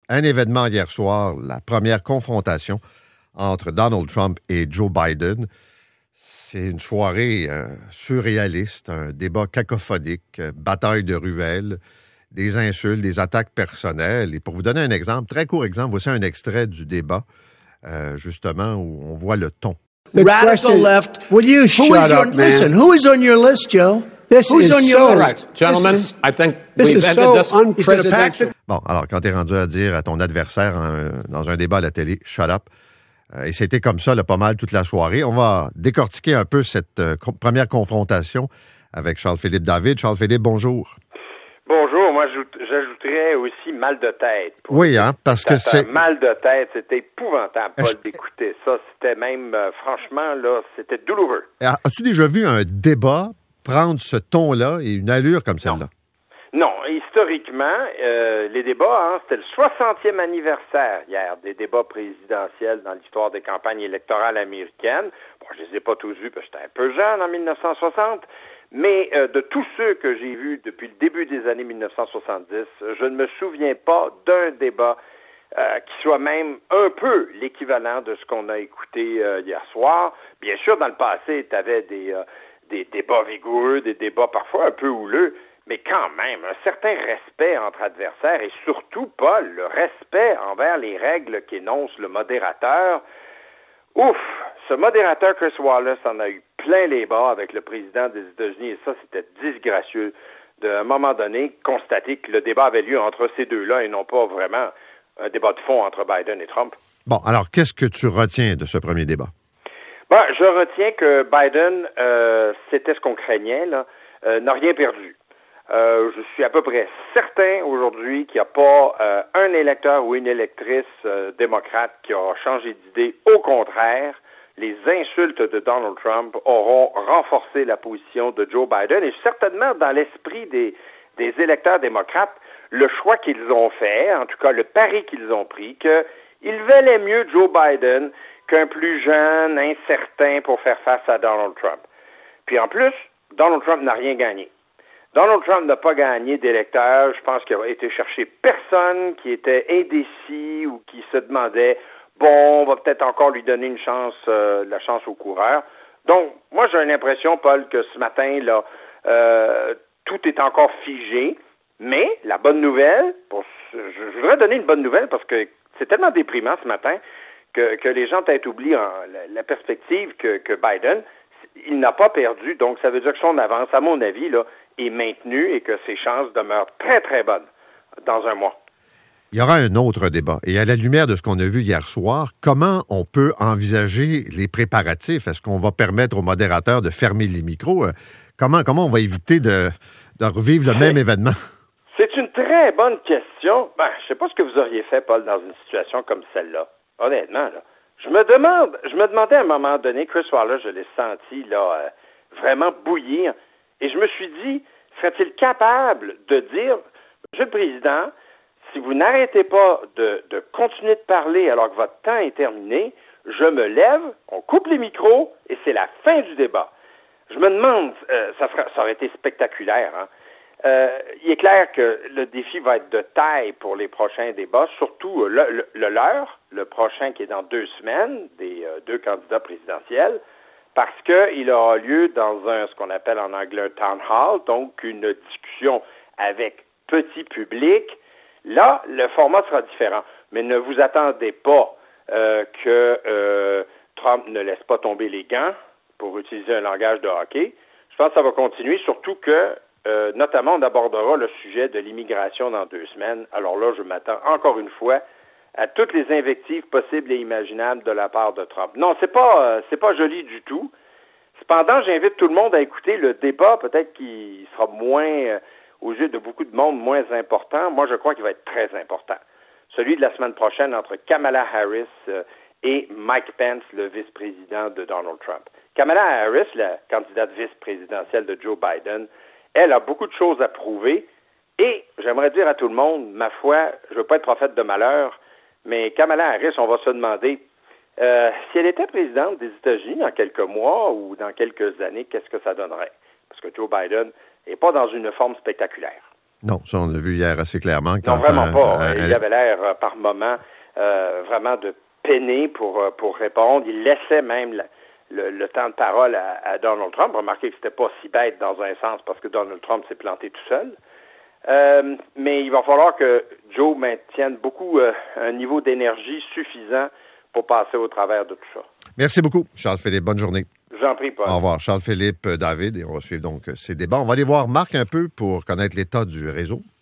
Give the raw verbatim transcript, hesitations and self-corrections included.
Un événement hier soir, la première confrontation entre Donald Trump et Joe Biden. C'est une soirée euh, surréaliste, un débat cacophonique, euh, bataille de ruelles, des insultes, des attaques personnelles. Et pour vous donner un exemple, très court exemple, voici un extrait du débat, euh, justement, où on voit le ton. The Radical question, left. Will you shut up, your, man? Listen, who is on your list, Joe? This Who's is on your so list? Right. Gentlemen, is, I think this we've is ended so this. unprecedented. Bon, alors, quand t'es rendu à dire à ton adversaire en, dans un débat à la télé, « shut up », euh, et c'était comme ça là, pas mal toute la soirée. On va décortiquer un peu cette euh, co- première confrontation avec Charles-Philippe David. Charles-Philippe, bonjour. Bonjour, moi j'ajouterais aussi mal de tête. Oui, hein, parce que c'est... Mal de tête, c'était épouvantable, Paul, d'écouter ça. C'était même, euh, franchement, là, c'était douloureux. As-tu déjà vu un débat prendre ce ton-là et une allure comme celle-là? Non, historiquement, euh, les débats, hein, c'était le soixantième anniversaire hier des débats présidentiels dans l'histoire des campagnes électorales américaines. Bon, je les ai pas tous vus parce que j'étais un peu jeune en mille neuf cent soixante, mais euh, de tous ceux que j'ai vus depuis le début des années mille neuf cent soixante-dix, je ne me souviens pas d'un débat euh, qui soit même un peu l'équivalent de ce qu'on a écouté euh, hier soir. Bien sûr, dans le passé, tu avais des, euh, des débats vigoureux, des débats parfois un peu houleux, mais quand même, un certain respect entre adversaires et surtout, Paul, le respect envers les règles qu'énonce le modérateur. Ouf! Ce modérateur Chris Wallace en a eu plein les bas avec le président des États-Unis et ça, c'était disgracieux d'à un moment donné constater que le débat avait lieu entre ces deux-là et non pas vraiment un débat de fond entre Biden et Trump. Bon, alors, qu'est-ce que tu retiens de ce premier débat? Ben, je retiens que Biden, euh, c'était ce qu'on craignait, là, euh, n'a rien perdu. Euh, je suis à peu près certain aujourd'hui qu'il n'y a pas euh, un électeur ou une électrice euh, démocrate qui aura changé d'idée. Au contraire, les insultes de Donald Trump auront renforcé la position de Joe Biden et certainement dans l'esprit des, des électeurs démocrates, le choix qu'ils ont fait, en tout cas le pari qu'ils ont pris, qu'il valait mieux Joe Biden qu'un plus jeune, incertain pour faire face à Donald Trump. Puis en plus, Donald Trump n'a rien gagné. Donald Trump n'a pas gagné d'électeurs. Je pense qu'il a été chercher personne qui était indécis ou qui se demandait bon, on va peut-être encore lui donner une chance, euh, la chance au coureur. Donc, moi, j'ai l'impression, Paul, que ce matin, là, euh, tout est encore figé. Mais la bonne nouvelle, pour, je, je voudrais donner une bonne nouvelle parce que c'est tellement déprimant ce matin que, que les gens peut-être oublient hein, la, la perspective que, que Biden, il n'a pas perdu. Donc, ça veut dire que son avance, à mon avis, là, est maintenue et que ses chances demeurent très, très bonnes dans un mois. Il y aura un autre débat. Et à la lumière de ce qu'on a vu hier soir, comment on peut envisager les préparatifs? Est-ce qu'on va permettre aux modérateurs de fermer les micros? Comment, comment on va éviter de, de revivre le même événement? C'est une très bonne question. Ben, je ne sais pas ce que vous auriez fait, Paul, dans une situation comme celle-là. Honnêtement, là. Je me demande, je me demandais à un moment donné, Chris Wallace, je l'ai senti là, euh, vraiment bouillir. Et je me suis dit, serait-il capable de dire, Monsieur le Président, si vous n'arrêtez pas de, de continuer de parler alors que votre temps est terminé, je me lève, on coupe les micros et c'est la fin du débat. Je me demande, euh, ça, fera, ça aurait été spectaculaire, hein? Euh, il est clair que le défi va être de taille pour les prochains débats, surtout le, le, le leur, le prochain qui est dans deux semaines, des euh, deux candidats présidentiels, parce qu'il aura lieu dans un ce qu'on appelle en anglais un town hall, donc une discussion avec petit public. Là, le format sera différent, mais ne vous attendez pas euh, que euh, Trump ne laisse pas tomber les gants, pour utiliser un langage de hockey. Je pense que ça va continuer, surtout que Euh, notamment, on abordera le sujet de l'immigration dans deux semaines. Alors là, je m'attends encore une fois à toutes les invectives possibles et imaginables de la part de Trump. Non, c'est pas, euh, c'est pas joli du tout. Cependant, j'invite tout le monde à écouter le débat, peut-être qu'il sera moins, euh, aux yeux de beaucoup de monde, moins important. Moi, je crois qu'il va être très important. Celui de la semaine prochaine entre Kamala Harris euh, et Mike Pence, le vice-président de Donald Trump. Kamala Harris, la candidate vice-présidentielle de Joe Biden, elle a beaucoup de choses à prouver et j'aimerais dire à tout le monde, ma foi, je ne veux pas être prophète de malheur, mais Kamala Harris, on va se demander euh, si elle était présidente des États-Unis dans quelques mois ou dans quelques années, qu'est-ce que ça donnerait? Parce que Joe Biden n'est pas dans une forme spectaculaire. Non, ça, on l'a vu hier assez clairement. Non, vraiment un, pas. Un, il avait l'air, euh, par moments, euh, vraiment de peiner pour, euh, pour répondre. Il laissait même la, le, le temps de parole à, à Donald Trump. Remarquez que c'était pas si bête dans un sens parce que Donald Trump s'est planté tout seul. Euh, mais il va falloir que Joe maintienne beaucoup euh, un niveau d'énergie suffisant pour passer au travers de tout ça. Merci beaucoup, Charles-Philippe. Bonne journée. J'en prie, Paul. Au revoir. Charles-Philippe David, et on va suivre donc ces débats. On va aller voir Marc un peu pour connaître l'état du réseau.